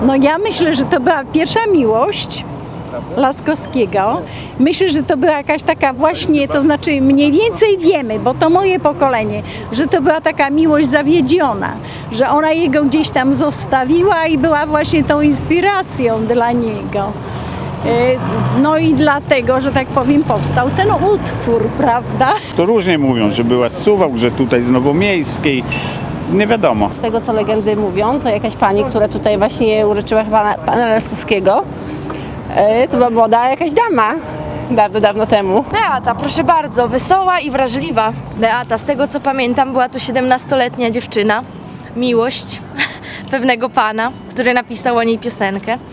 No ja myślę, że to była pierwsza miłość Laskowskiego. Myślę, że to była jakaś taka właśnie, to znaczy mniej więcej wiemy, bo to moje pokolenie, że to była taka miłość zawiedziona, że ona jego gdzieś tam zostawiła i była właśnie tą inspiracją dla niego. No i dlatego, że tak powiem, powstał ten utwór, prawda? To różnie mówią, że była z Suwałk, że tutaj z Nowomiejskiej. Nie wiadomo. Z tego, co legendy mówią, to jakaś pani, która tutaj właśnie uroczyła pana Laskowskiego, to była młoda jakaś dama dawno, dawno temu. Beata, proszę bardzo, wesoła i wrażliwa. Beata, z tego co pamiętam, była to 17-letnia dziewczyna, miłość pewnego pana, który napisał o niej piosenkę.